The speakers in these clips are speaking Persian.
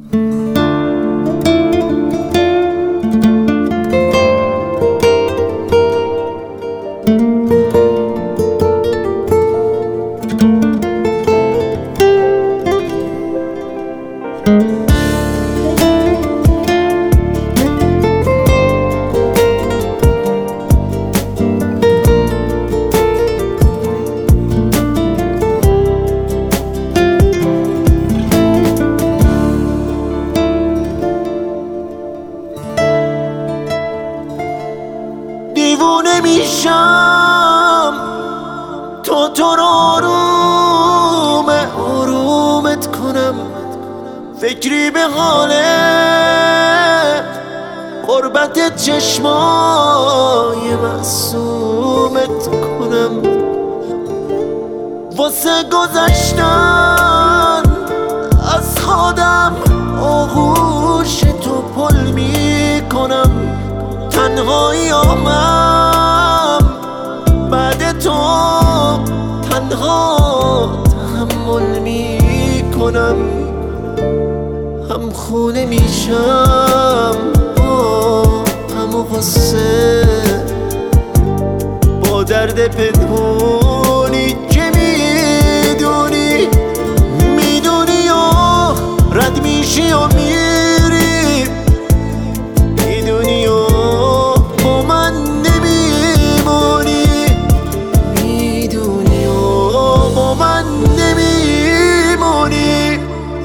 دیوونه میشم تو رو آرومت کنم، فکری به حال قربت چشمای معصومت کنم، واسه گذشتن از خودم آغوش تو پل میکنم، تنهایی آمم بعد تو تنها تحمل میکنم، هم خونه میشم با همو غصه، با درد پنهونی که میدونی و رد میشی و میری، میدونی و با من نمیمونی، میدونی و با من نمیمونی.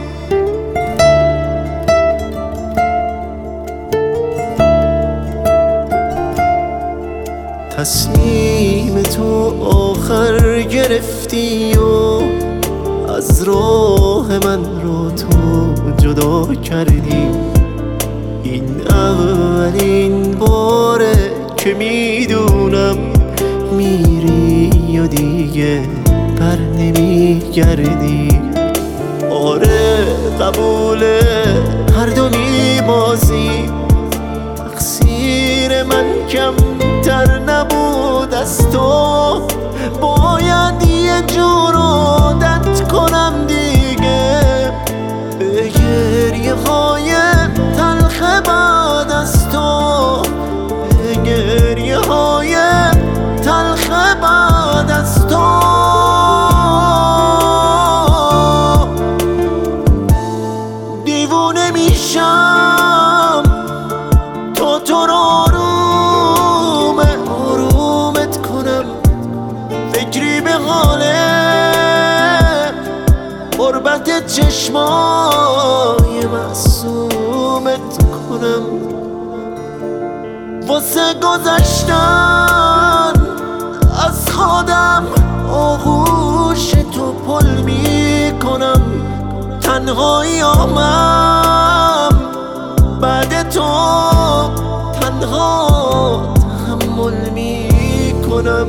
تصمیم تو آخر گرفتی و از راه من رو تو جدا کردی، این اولین باره که میدونم میری یا دیگه بر نمیگردی. آره قبوله هر دو میبازی، تقصیر من کمتر نبود از تو، باید یه جور عادت کنم دیگه به گریه های تلخ بعد از تو، به گریه های تلخ بعد از تو. دیوونه میشم تو رو آرومت کنم، فکری به حال قربت چشمای معصومت کنم، واسه گذشتن از خودم آغوش تو پل میکنم، تنهایی آمم بعد تو تنها تحمل میکنم.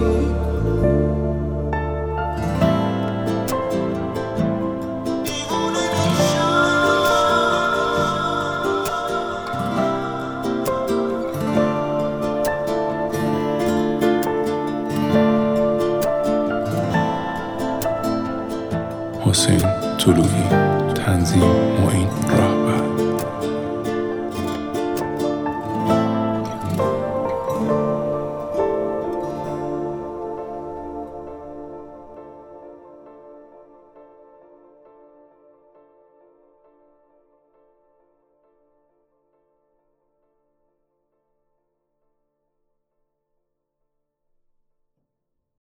حسین طلویی، تنظیم معین راه.